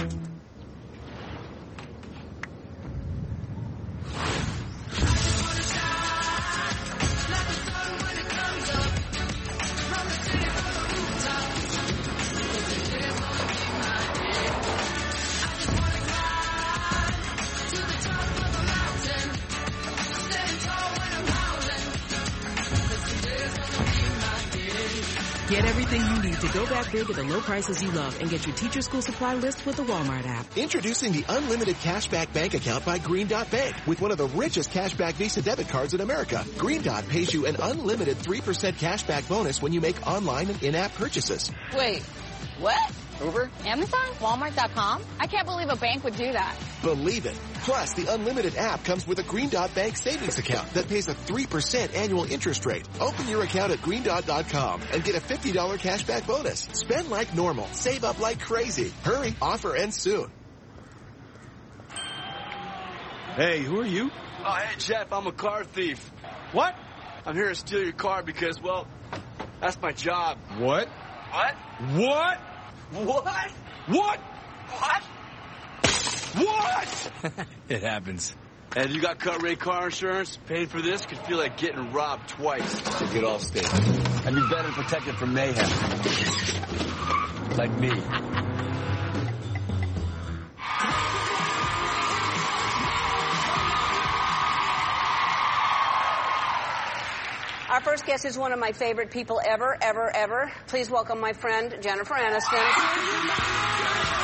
Get everything you need to go back big at the low prices you love and get your teacher school supply list with the Walmart app. Introducing the Unlimited Cashback Bank Account by Green Dot Bank. With one of the richest cashback Visa debit cards in America, Green Dot pays you an unlimited three percent cashback bonus when you make online and in-app purchases. Wait, what? Uber? Amazon? Walmart dot com? I can't believe a bank would do that. Believe it. Plus, the Unlimited app comes with a Green Dot Bank savings account that pays a three percent annual interest rate. Open your account at green dot dot com and get a fifty dollars cashback bonus. Spend like normal. Save up like crazy. Hurry. Offer ends soon. Hey, who are you? Oh, hey, Jeff, I'm a car thief. What? I'm here to steal your car because, well, that's my job. What? What? What? What? What? What? What? It happens. And if you got cut rate car insurance, paying for this could feel like getting robbed twice. So get all state. And be better protected from mayhem. Like me. Our first guest is one of my favorite people ever, ever, ever. Please welcome my friend, Jennifer Aniston.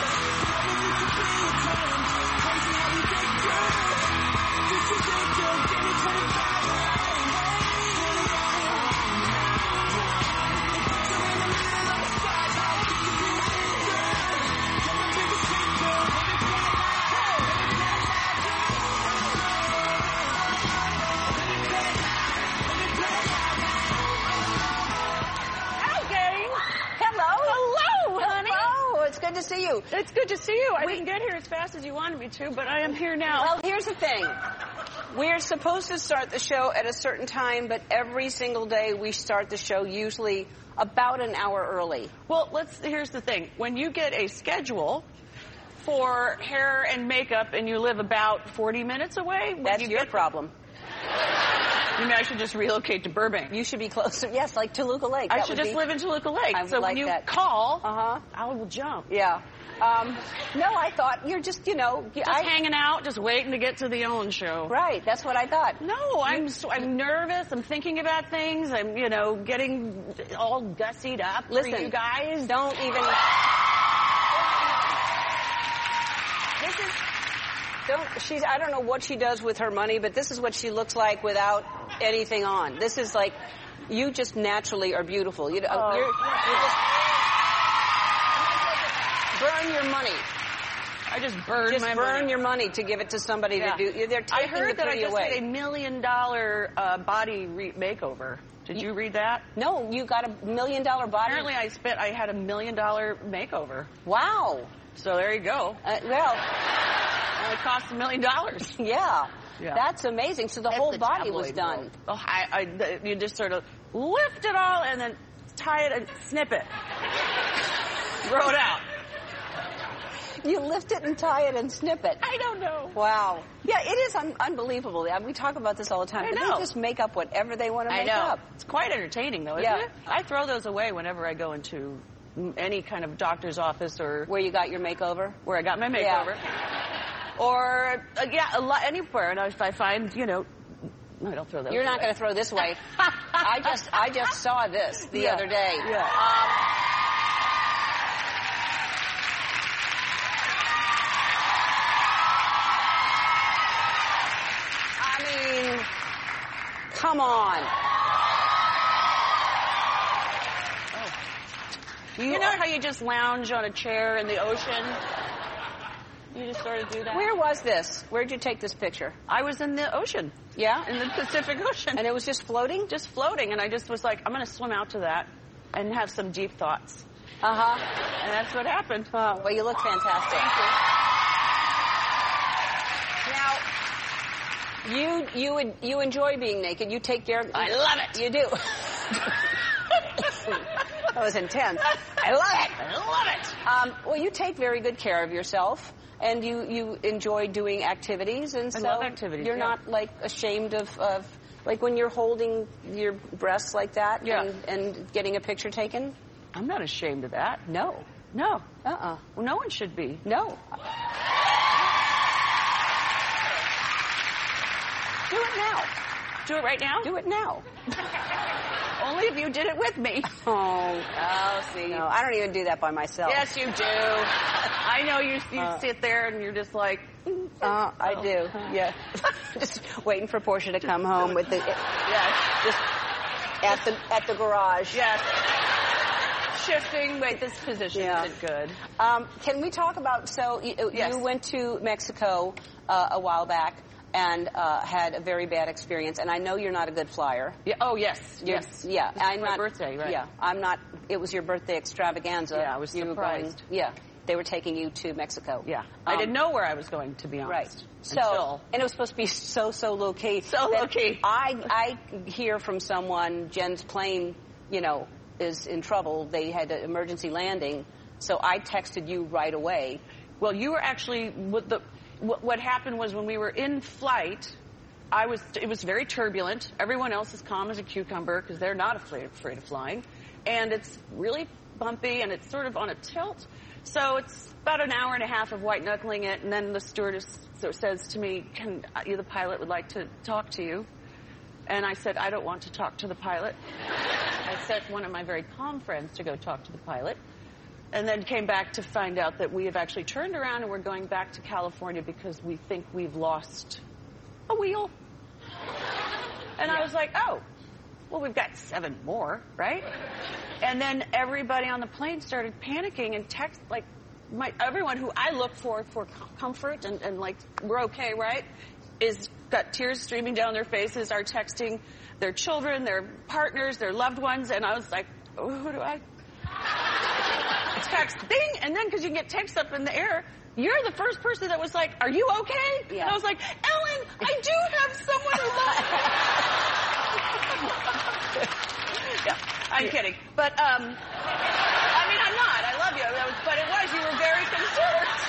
Good to see you. It's good to see you. I we, didn't get here as fast as you wanted me to, but I am here now. Well, here's the thing. We're supposed to start the show at a certain time, but every single day we start the show usually about an hour early. Well, let's. Here's the thing. When you get a schedule for hair and makeup and you live about forty minutes away, that's you your get problem. You mean I should just relocate to Burbank? You should be closer. Yes, like Toluca Lake. I that should just be... live in Toluca Lake. I would so like when you that. call, uh-huh. I will jump. Yeah. Um, no, I thought you're just, you know... Just I... hanging out, just waiting to get to the Ellen show. Right, that's what I thought. No, I'm so, I'm nervous. I'm thinking about things. I'm, you know, getting all gussied up Listen, for you guys. Don't even... This is... Don't, she's, I don't know what she does with her money, but this is what she looks like without anything on. This is like, you just naturally are beautiful. You know, oh. you're, you're just burn your money. I just burn just my burn money. your money to give it to somebody yeah. to do. They're taking I heard the that I pretty just away. did a million dollar uh, body re- makeover. Did you, you read that? No, you got a million dollar body. Apparently, I spent. I had a million dollar makeover. Wow. So there you go. Uh, well. It cost a million dollars. Yeah. yeah. That's amazing. So the That's whole the body was done. World. Oh, I, I, you just sort of lift it all and then tie it and snip it. Throw it out. You lift it and tie it and snip it. I don't know. Wow. Yeah, it is un- unbelievable. We talk about this all the time. I but know. They just make up whatever they want to make I know. up. It's quite entertaining, though, isn't yeah. it? I throw those away whenever I go into any kind of doctor's office or... Where you got your makeover? Where I got my makeover. Yeah. Or, uh, yeah, a lot, anywhere. And if I find, you know... No, I don't throw those You're away. not going to throw this away. I just I just saw this the yeah. other day. Yeah. Um, I mean, come on. Oh. You know how you just lounge on a chair in the ocean? You just sort of do that. Where was this? Where'd you take this picture? I was in the ocean. Yeah? In the Pacific Ocean. And it was just floating? Just floating. And I just was like, I'm going to swim out to that and have some deep thoughts. Uh-huh. And that's what happened. Oh, well, you look fantastic. Thank you. Now, you you you enjoy being naked. You take care of... I love it. You do. That was intense. I love it. I love it. Um, well, you take very good care of yourself, and you, you enjoy doing activities, and I so love activities, you're yeah. not like ashamed of, of like when you're holding your breasts like that Yeah. and, and getting a picture taken. I'm not ashamed of that. No. No. Uh-uh. Well, no one should be. No. Do it now. Do it right now? Do it now. Only if you did it with me. Oh, oh, see. No, I don't even do that by myself. Yes, you do. I know you, you Uh, sit there and you're just like... Uh, I do, yeah. Just waiting for Portia to come home with the... Yes. Just at the, at the garage. Yes. Shifting. Wait, this position Yeah. isn't good. Um, can we talk about, so you, Yes. you went to Mexico uh, a while back and uh, had a very bad experience, and I know you're not a good flyer. Yeah. Oh, yes. You're- Yes. Yeah. This is I'm my not, birthday, right? Yeah. I'm not, it was your birthday extravaganza. Yeah, I was You were surprised. going- yeah. They were taking you to Mexico. Yeah. I Um, didn't know where I was going, to be honest. Right. So, Until... and it was supposed to be so, so low key. So that low key. I, I hear from someone, Jen's plane, you know, is in trouble. They had an emergency landing. So I texted you right away. Well, you were actually, what, the, what, what happened was when we were in flight, I was, it was very turbulent. Everyone else is calm as a cucumber because they're not afraid, afraid of flying. And it's really bumpy and it's sort of on a tilt. So it's about an hour and a half of white knuckling it, and then the stewardess says to me, "Can you, the pilot, would like to talk to you?" And I said, "I don't want to talk to the pilot." I sent one of my very calm friends to go talk to the pilot, and then came back to find out that we have actually turned around and we're going back to California because we think we've lost a wheel. And I was like, "Oh, well, we've got seven more, right?" And then everybody on the plane started panicking and text, like, my everyone who I look for for comfort and, and like, we're okay, right, is got tears streaming down their faces, are texting their children, their partners, their loved ones, and I was like, oh, who do I text? Ding! And then, because you can get text up in the air, you're the first person that was like, are you okay? Yeah. And I was like, Ellen, I do have someone who loves me. Yeah, I'm kidding. But, um, I mean, I'm not. I love you. That was, but it was. You were very concerned.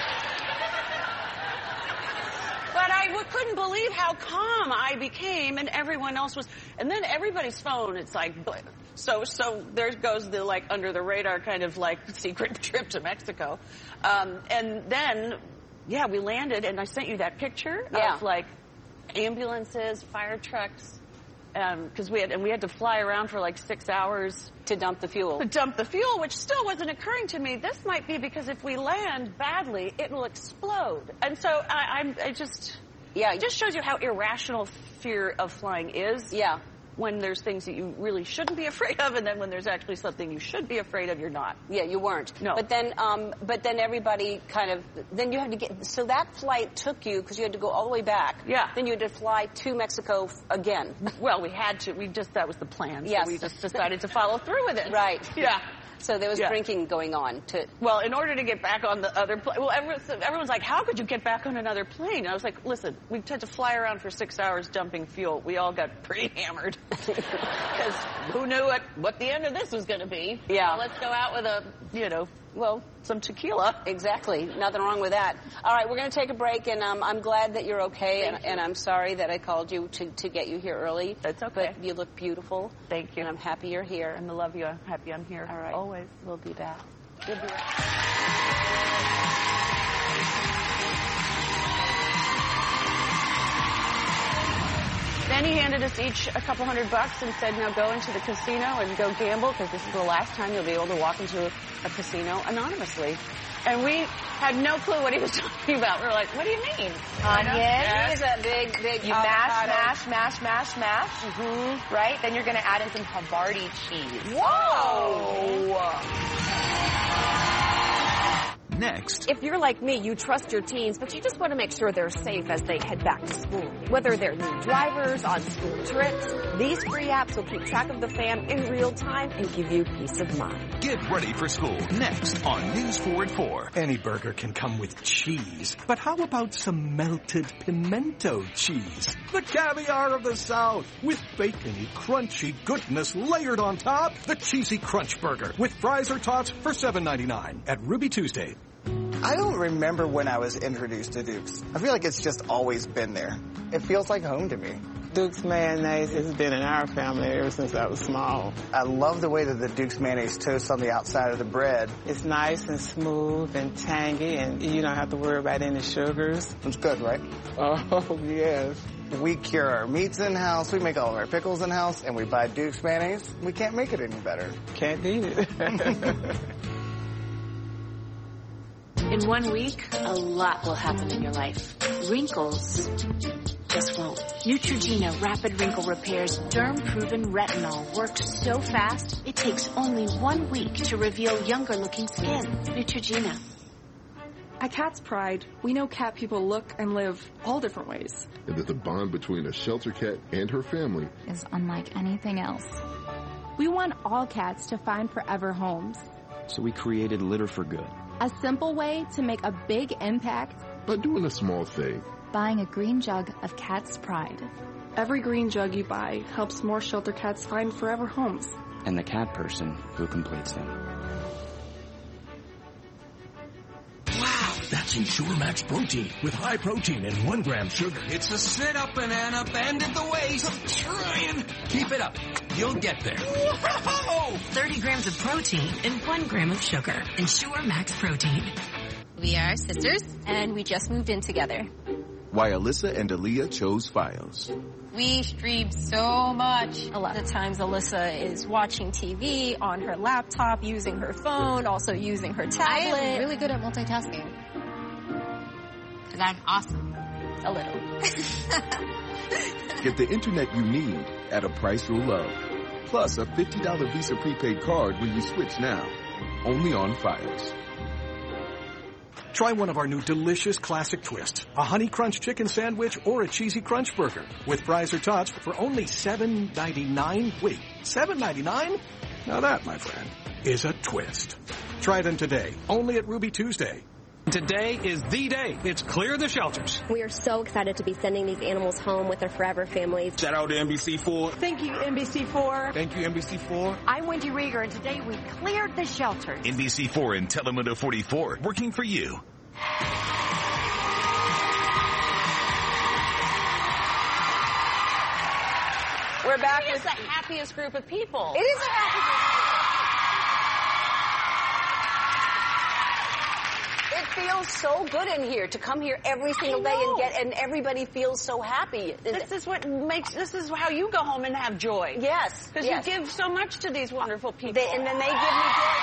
But I w- couldn't believe how calm I became, and everyone else was. And then everybody's phone, it's like, so, so there goes the, like, under the radar kind of, like, secret trip to Mexico. Um, and then, yeah, we landed, and I sent you that picture Yeah. of, like, ambulances, fire trucks. Because um, we had and we had to fly around for like six hours to dump the fuel. To dump the fuel, which still wasn't occurring to me. This might be because if we land badly, it will explode. And so I, I'm I just yeah, it just shows you how irrational fear of flying is. Yeah. When there's things that you really shouldn't be afraid of, and then when there's actually something you should be afraid of, you're not. Yeah, you weren't. No. But then, um, but then everybody kind of, then you had to get, so that flight took you, because you had to go all the way back. Yeah. Then you had to fly to Mexico f- again. Well, we had to. We just, that was the plan. Yes. So we just decided to follow through with it. Right. Yeah. So there was Yeah. drinking going on to. Well, in order to get back on the other plane, well, everyone, everyone's like, how could you get back on another plane? And I was like, listen, we had to fly around for six hours dumping fuel. We all got pretty hammered. Because who knew what, what the end of this was going to be? Yeah. Well, let's go out with a, you know, well, some tequila. Exactly. Nothing wrong with that. All right, we're going to take a break, and um, I'm glad that you're okay, and, and I'm sorry that I called you to, to get you here early. That's okay. But you look beautiful. Thank you. And I'm happy you're here. And I love you. I'm happy I'm here. All right. Always. We'll be back. We'll be right. Then he handed us each a couple hundred bucks and said, now go into the casino and go gamble, because this is the last time you'll be able to walk into a, a casino anonymously. And we had no clue what he was talking about. We were like, what do you mean? Onion. It is a big, big You avocado. mash, mash, mash, mash, mash. Mm-hmm. Right? Then you're going to add in some Havarti cheese. Whoa! next. If you're like me, you trust your teens, but you just want to make sure they're safe as they head back to school. Whether they're new drivers, on school trips, these free apps will keep track of the fam in real time and give you peace of mind. Get ready for school next on News four at four. Any burger can come with cheese, but how about some melted pimento cheese? The caviar of the South, with bacony, crunchy goodness layered on top. The Cheesy Crunch Burger with fries or tots for seven ninety-nine at Ruby Tuesday. I don't remember when I was introduced to Duke's. I feel like it's just always been there. It feels like home to me. Duke's mayonnaise has been in our family ever since I was small. I love the way that the Duke's mayonnaise toasts on the outside of the bread. It's nice and smooth and tangy, and you don't have to worry about any sugars. It's good, right? Oh, yes. We cure our meats in-house, we make all of our pickles in-house, and we buy Duke's mayonnaise. We can't make it any better. Can't beat it. In one week, a lot will happen in your life. Wrinkles just won't. Neutrogena Rapid Wrinkle Repair's derm-proven retinol works so fast, it takes only one week to reveal younger-looking skin. Neutrogena. At Cat's Pride, we know cat people look and live all different ways. And that the bond between a shelter cat and her family is unlike anything else. We want all cats to find forever homes. So we created Litter for Good. A simple way to make a big impact by doing a small thing. Buying a green jug of Cat's Pride. Every green jug you buy helps more shelter cats find forever homes. And the cat person who completes them. That's Ensure Max Protein with high protein and one gram sugar. It's a sit-up, banana, bend at the waist. I'm trying. Keep it up. You'll get there. Whoa! thirty grams of protein and one gram of sugar. Ensure Max Protein. We are sisters, and we just moved in together. Why Alyssa and Aaliyah chose Files. We stream so much. A lot of times Alyssa is watching T V on her laptop, using her phone, also using her tablet. I am really good at multitasking. Because I'm awesome. A little. Get the internet you need at a price you'll love. Plus a fifty dollars Visa prepaid card when you switch now. Only on Files. Try one of our new delicious classic twists. A Honey Crunch chicken sandwich or a Cheesy Crunch burger. With fries or tots for only seven ninety-nine. Wait, seven ninety-nine? Now that, my friend, is a twist. Try them today, only at Ruby Tuesday. Today is the day. It's clear the shelters. We are so excited to be sending these animals home with their forever families. Shout out to N B C four. Thank you, N B C four. Thank you, N B C four. I'm Wendy Rieger, and today we cleared the shelters. N B C four and Telemundo forty-four, working for you. We're back It with is the happiest group of people. It is a happy group. It feels so good in here to come here every single day and get, and everybody feels so happy. This is what makes, this is how you go home and have joy. Yes. Because yes. you give so much to these wonderful people. They, and then they give me joy.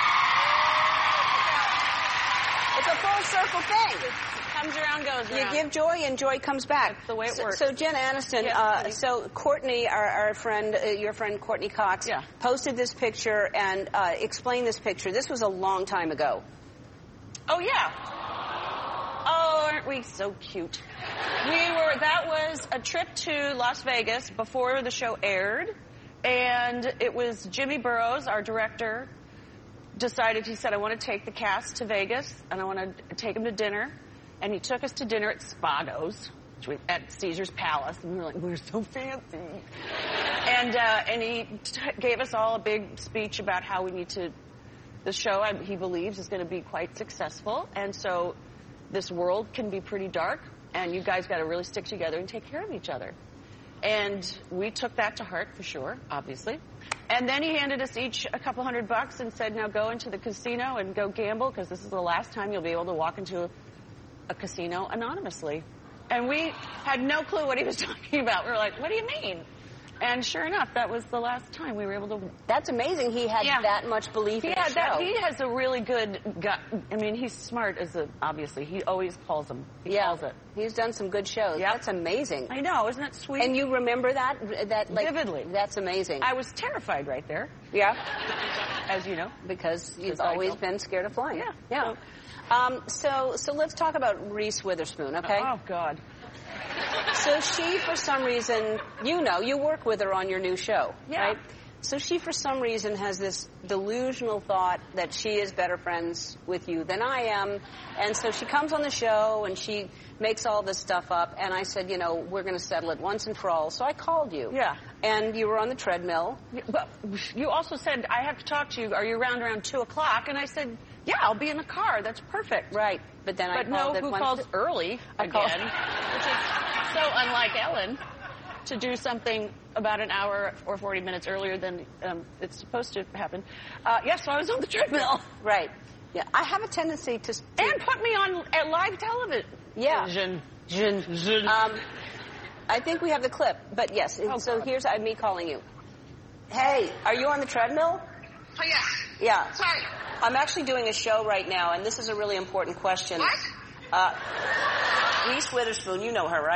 It's a full circle thing. It comes around, goes around. You give joy and joy comes back. That's the way it so, works. So Jen Aniston, yes, uh, so Courtney, our, our friend, uh, your friend Courtney Cox, yeah. posted this picture and uh, explained this picture. This was a long time ago. Oh, yeah. Oh, aren't we so cute? We were, that was a trip to Las Vegas before the show aired. And it was Jimmy Burrows, our director, decided, he said, I want to take the cast to Vegas and I want to take them to dinner. And he took us to dinner at Spago's, which was at Caesar's Palace. And we were like, we're so fancy. And, uh, and he t- gave us all a big speech about how we need to, the show, I, he believes, is going to be quite successful. And so this world can be pretty dark, and you guys got to really stick together and take care of each other. And we took that to heart, for sure, obviously. And then he handed us each a couple hundred bucks and said, now go into the casino and go gamble, because this is the last time you'll be able to walk into a, a casino anonymously. And we had no clue what he was talking about. We were like, what do you mean? And sure enough, that was the last time we were able to. That's amazing. He had yeah. that much belief he in had the that, show. He has a really good gut. I mean, he's smart as a, obviously. He always calls them. He yeah. calls it. He's done some good shows. Yep. That's amazing. I know. Isn't that sweet? And you remember that? that like, Vividly. That's amazing. I was terrified right there. Yeah. As you know. Because you've always been scared of flying. Yeah. Yeah. So, um, so, so let's talk about Reese Witherspoon, okay? Oh, God. So she, for some reason, you know, you work with her on your new show, yeah. right? So she, for some reason, has this delusional thought that she is better friends with you than I am. And so she comes on the show and she makes all this stuff up. And I said, you know, we're going to settle it once and for all. So I called you. Yeah. And you were on the treadmill. But you also said, I have to talk to you. Are you around around two o'clock? And I said, yeah, I'll be in the car. That's perfect. Right. But then but I called no, it who once calls to... early I again, called... which is so unlike Ellen, to do something about an hour or forty minutes earlier than um, it's supposed to happen. Uh, yes, yeah, so I was on the treadmill. Right. Yeah, I have a tendency to... to... And put me on at live television. Yeah. Jin. Jin. Jin. Um, I think we have the clip, but yes. Oh, so God. here's uh, me calling you. Hey, are you on the treadmill? Oh, yeah. Yeah. Sorry. I'm actually doing a show right now, and this is a really important question. What? Uh, Reese Witherspoon, you know her, right?